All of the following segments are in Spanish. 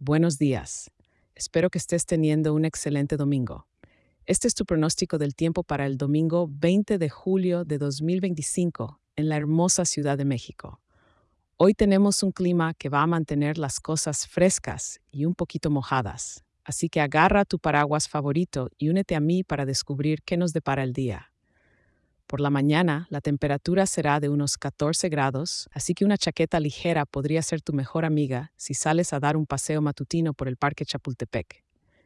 Buenos días. Espero que estés teniendo un excelente domingo. Este es tu pronóstico del tiempo para el domingo 20 de julio de 2025 en la hermosa Ciudad de México. Hoy tenemos un clima que va a mantener las cosas frescas y un poquito mojadas, así que agarra tu paraguas favorito y únete a mí para descubrir qué nos depara el día. Por la mañana, la temperatura será de unos 14 grados, así que una chaqueta ligera podría ser tu mejor amiga si sales a dar un paseo matutino por el Parque Chapultepec.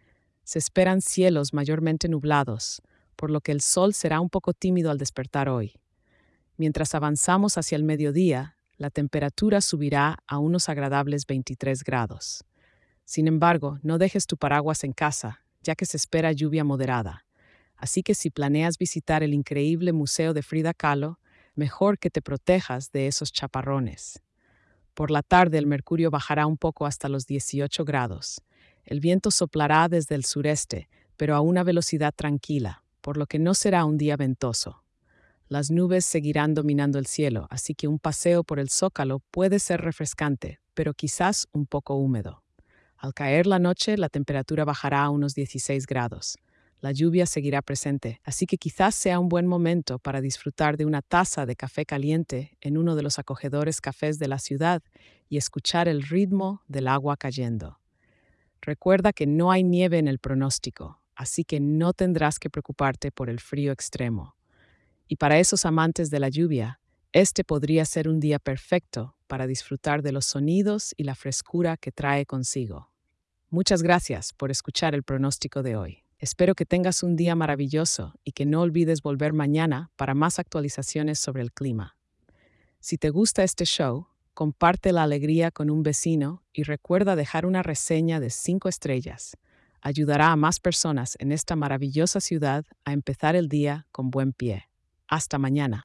Se esperan cielos mayormente nublados, por lo que el sol será un poco tímido al despertar hoy. Mientras avanzamos hacia el mediodía, la temperatura subirá a unos agradables 23 grados. Sin embargo, no dejes tu paraguas en casa, ya que se espera lluvia moderada. Así que si planeas visitar el increíble Museo de Frida Kahlo, mejor que te protejas de esos chaparrones. Por la tarde el mercurio bajará un poco hasta los 18 grados. El viento soplará desde el sureste, pero a una velocidad tranquila, por lo que no será un día ventoso. Las nubes seguirán dominando el cielo, así que un paseo por el Zócalo puede ser refrescante, pero quizás un poco húmedo. Al caer la noche, la temperatura bajará a unos 16 grados. La lluvia seguirá presente, así que quizás sea un buen momento para disfrutar de una taza de café caliente en uno de los acogedores cafés de la ciudad y escuchar el ritmo del agua cayendo. Recuerda que no hay nieve en el pronóstico, así que no tendrás que preocuparte por el frío extremo. Y para esos amantes de la lluvia, este podría ser un día perfecto para disfrutar de los sonidos y la frescura que trae consigo. Muchas gracias por escuchar el pronóstico de hoy. Espero que tengas un día maravilloso y que no olvides volver mañana para más actualizaciones sobre el clima. Si te gusta este show, comparte la alegría con un vecino y recuerda dejar una reseña de 5 estrellas. Ayudará a más personas en esta maravillosa ciudad a empezar el día con buen pie. Hasta mañana.